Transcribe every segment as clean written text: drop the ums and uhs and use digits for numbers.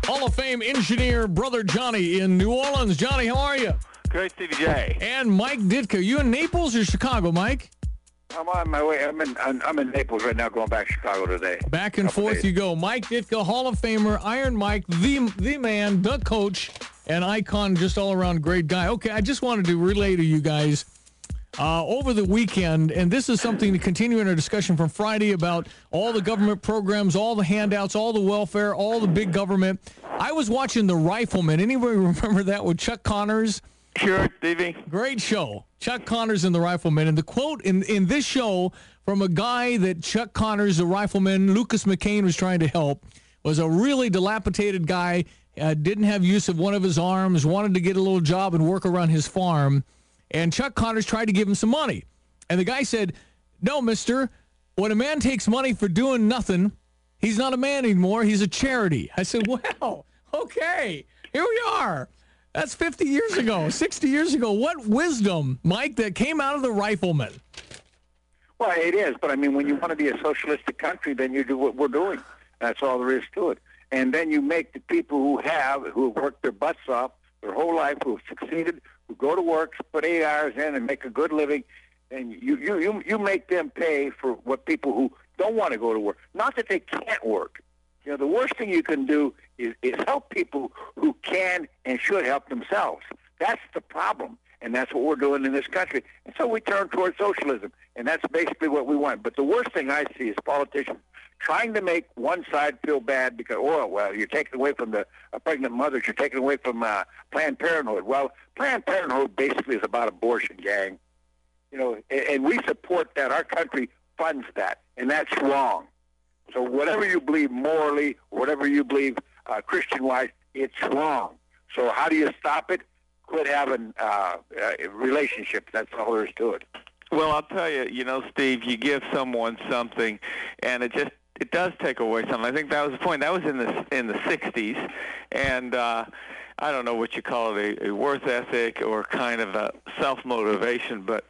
Hall of Fame engineer, Brother Johnny in New Orleans. Johnny, how are you? Great, Stevie J. And Mike Ditka. You in Naples or Chicago, Mike? I'm on my way. I'm in Naples right now, going back to Chicago today. Back and forth you go. Mike Ditka, Hall of Famer, Iron Mike, the man, the coach, and icon, just all around great guy. Okay, I just wanted to relay to you guys over the weekend, and this is something to continue in our discussion from Friday about all the government programs, all the handouts, all the welfare, all the big government. I was watching The Rifleman. Anybody remember that with Chuck Connors? Sure, Stevie. Great show. Chuck Connors and The Rifleman. And the quote in this show from a guy that Chuck Connors, the rifleman, Lucas McCain, was trying to help, was a really dilapidated guy, didn't have use of one of his arms, wanted to get a little job and work around his farm. And Chuck Connors tried to give him some money. And the guy said, "No, mister, when a man takes money for doing nothing, he's not a man anymore. He's a charity." I said, well, okay, here we are. That's 50 years ago, 60 years ago. What wisdom, Mike, that came out of The Rifleman. Well, it is, but I mean, when you want to be a socialistic country, then you do what we're doing. That's all there is to it. And then you make the people who have worked their butts off their whole life, who have succeeded, who go to work, put 8 hours in and make a good living, and you make them pay for what people who don't want to go to work. Not that they can't work. You know, the worst thing you can do is help people who can and should help themselves. That's the problem, and that's what we're doing in this country. And so we turn towards socialism, and that's basically what we want. But the worst thing I see is politicians trying to make one side feel bad because, you're taking away from the pregnant mothers, you're taking away from Planned Parenthood. Well, Planned Parenthood basically is about abortion, gang. You know, and we support that. Our country funds that, and that's wrong. So whatever you believe morally, whatever you believe Christian-wise, it's wrong. So how do you stop it? Quit having relationships. That's all there is to it. Well, I'll tell you, Steve, you give someone something, and it does take away something. I think that was the point. That was in the 60s, and I don't know what you call it, a worth ethic or kind of a self-motivation, but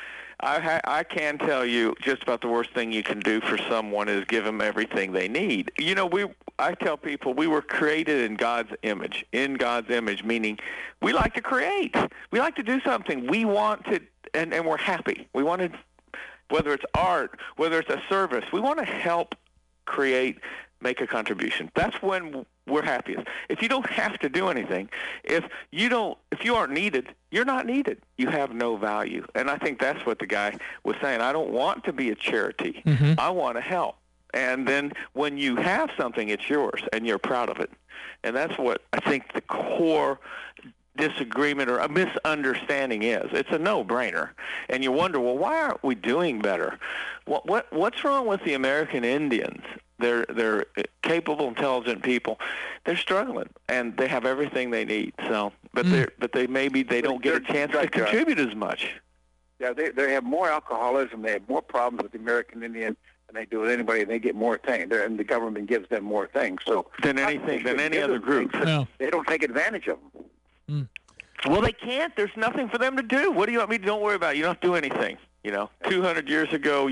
I can tell you just about the worst thing you can do for someone is give them everything they need. I tell people we were created in God's image, meaning we like to create. We like to do something. We want to, and we're happy. We want to, whether it's art, whether it's a service, we want to help create, make a contribution. That's when we're happiest. If you don't have to do anything, if you aren't needed, you're not needed. You have no value. And I think that's what the guy was saying. I don't want to be a charity. Mm-hmm. I want to help. And then when you have something, it's yours, and you're proud of it. And that's what I think the core disagreement or a misunderstanding is. It's a no-brainer. And you wonder, well, why aren't we doing better? What's wrong with the American Indians? They're capable, intelligent people. They're struggling, and they have everything they need. So, but they don't get a chance to contribute as much. Yeah, they have more alcoholism. They have more problems with the American Indian than they do with anybody. They get more things, and the government gives them more things. So than any other group. No. They don't take advantage of them. Well, they can't. There's nothing for them to do. What do you want me to? Don't worry about it. You don't have to do anything. 200 years ago,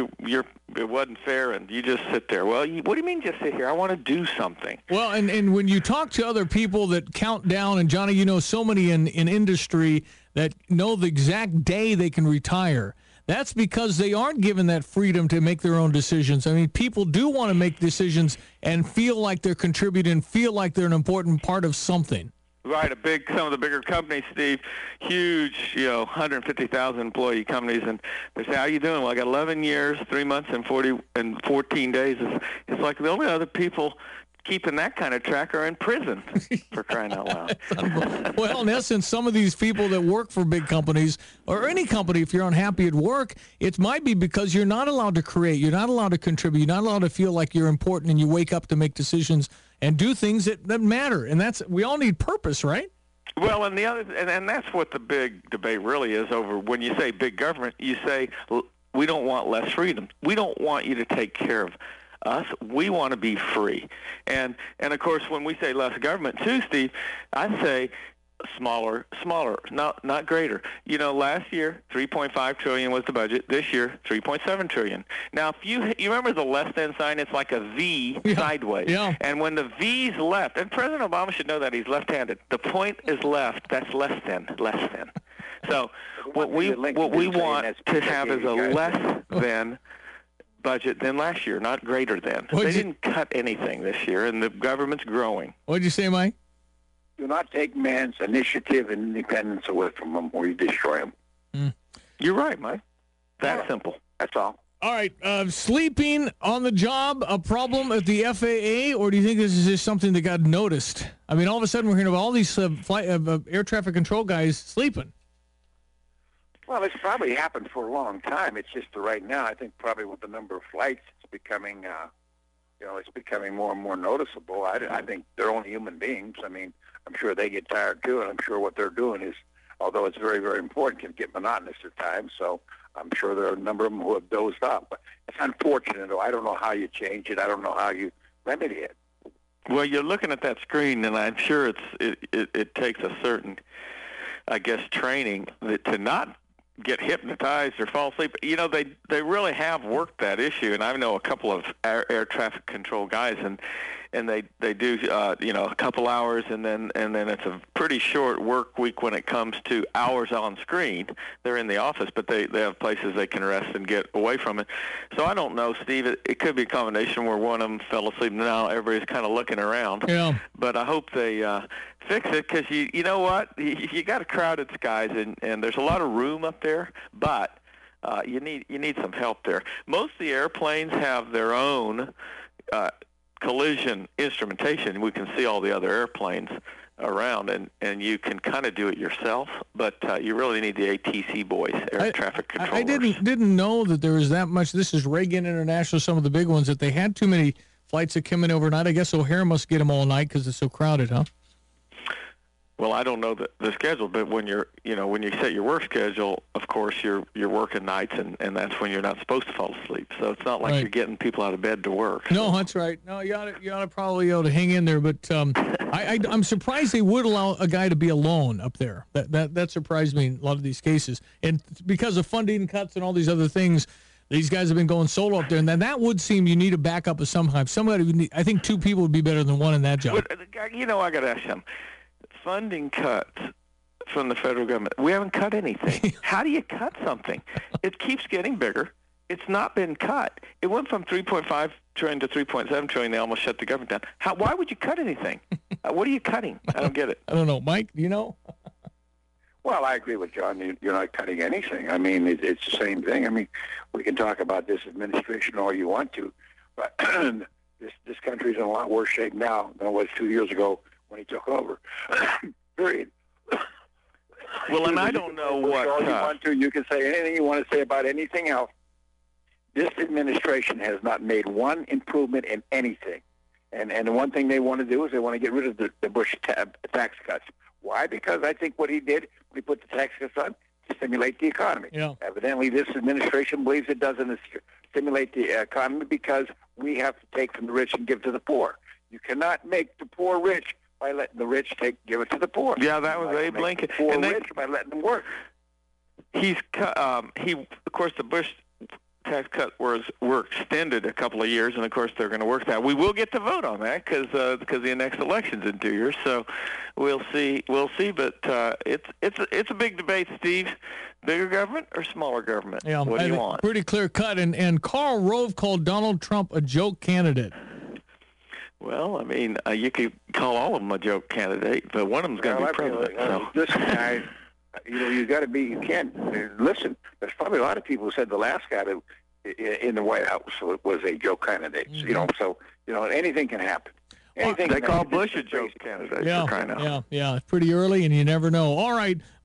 it wasn't fair, and you just sit there. Well, what do you mean just sit here? I want to do something. Well, and when you talk to other people that count down, and Johnny, so many in industry that know the exact day they can retire, that's because they aren't given that freedom to make their own decisions. I mean, people do want to make decisions and feel like they're contributing, feel like they're an important part of something. Right, some of the bigger companies, Steve, huge, 150,000 employee companies, and they say, "How you doing?" Well, I got 11 years, 3 months, and 14 days. It's like the only other people keeping that kind of track are in prison, for crying out loud. Well, in essence, some of these people that work for big companies, or any company, if you're unhappy at work, it might be because you're not allowed to create, you're not allowed to contribute, you're not allowed to feel like you're important, and you wake up to make decisions and do things that matter. And we all need purpose, right? Well, and and that's what the big debate really is over. When you say big government, you say we don't want less freedom. We don't want you to take care of us. We want to be free. And of course, when we say less government too, Steve, I say Smaller, not greater. You know, last year $3.5 trillion was the budget. This year $3.7 trillion. Now, if you remember the less than sign, it's like a V sideways. Yeah. And when the V's left, and President Obama should know that, he's left-handed. The point is left. That's less than. So what we want to have is a less than budget than last year, not greater than. They didn't cut anything this year, and the government's growing. What'd you say, Mike? Do not take man's initiative and independence away from him, or you destroy him. You're right, Mike. That simple. That's all. All right. Sleeping on the job, a problem at the FAA, or do you think this is just something that got noticed? I mean, all of a sudden we're hearing about all these air traffic control guys sleeping. Well, it's probably happened for a long time. It's just right now, I think probably with the number of flights, it's becoming, it's becoming more and more noticeable. I think they're only human beings. I mean, I'm sure they get tired too, and I'm sure what they're doing is, although it's very, very important, can get monotonous at times. So I'm sure there are a number of them who have dozed off. But it's unfortunate, though. I don't know how you change it. I don't know how you remedy it. Well, you're looking at that screen, and I'm sure it takes a certain, I guess, training to not get hypnotized or fall asleep. You know, they really have worked that issue, and I know a couple of air traffic control guys, and they do a couple hours, and then it's a pretty short work week when it comes to hours on screen. They're in the office, but they have places they can rest and get away from it. So I don't know, Steve. It could be a combination where one of them fell asleep. Now everybody's kind of looking around. Yeah. But I hope they fix it, because you know what? You got crowded skies, and there's a lot of room up there, but you need some help there. Most of the airplanes have their own collision instrumentation. We can see all the other airplanes around, and you can kind of do it yourself, but you really need the ATC boys, air traffic controllers. I didn't know that there was that much. This is Reagan International, some of the big ones, that they had too many flights that come in overnight. I guess O'Hare must get them all night because it's so crowded, huh? Well, I don't know the schedule, but when you set your work schedule, of course you're working nights, and that's when you're not supposed to fall asleep. So it's not like you're getting people out of bed to work. No, that's right. No, you ought to probably be able to hang in there. But I'm surprised they would allow a guy to be alone up there. That surprised me in a lot of these cases, and because of funding cuts and all these other things, these guys have been going solo up there, and then that would seem you need a backup of some kind. I think two people would be better than one in that job. But, I got to ask them. Funding cuts from the federal government. We haven't cut anything. How do you cut something? It keeps getting bigger. It's not been cut. It went from $3.5 trillion to $3.7 trillion. They almost shut the government down. Why would you cut anything? What are you cutting? I don't get it. I don't know. Mike, do you know? Well, I agree with John. You're not cutting anything. I mean, it's the same thing. I mean, we can talk about this administration all you want to, but this country's in a lot worse shape now than it was 2 years ago when he took over. Period. Well, and I don't know what... All you want to. You can say anything you want to say about anything else. This administration has not made one improvement in anything. And the one thing they want to do is they want to get rid of the Bush tax cuts. Why? Because I think what he did, when he put the tax cuts on, to stimulate the economy. Yeah. Evidently, this administration believes it doesn't stimulate the economy because we have to take from the rich and give to the poor. You cannot make the poor rich by letting the rich give it to the poor. Yeah, that was Abe Lincoln. The poor rich by letting them work. He's of course, the Bush tax cut were extended a couple of years, and of course they're going to work that. We will get to vote on that because the next election's in 2 years. So we'll see. But it's a big debate, Steve. Bigger government or smaller government? Yeah, what do you want? Pretty clear cut. And Karl Rove called Donald Trump a joke candidate. Well, I mean, you could call all of them a joke candidate, but one of them's going to be president. So. This guy, you got to be. You can't listen. There's probably a lot of people who said the last guy in the White House was a joke candidate. Mm-hmm. So anything can happen. They call Bush a joke candidate. Yeah, pretty early, and you never know. All right.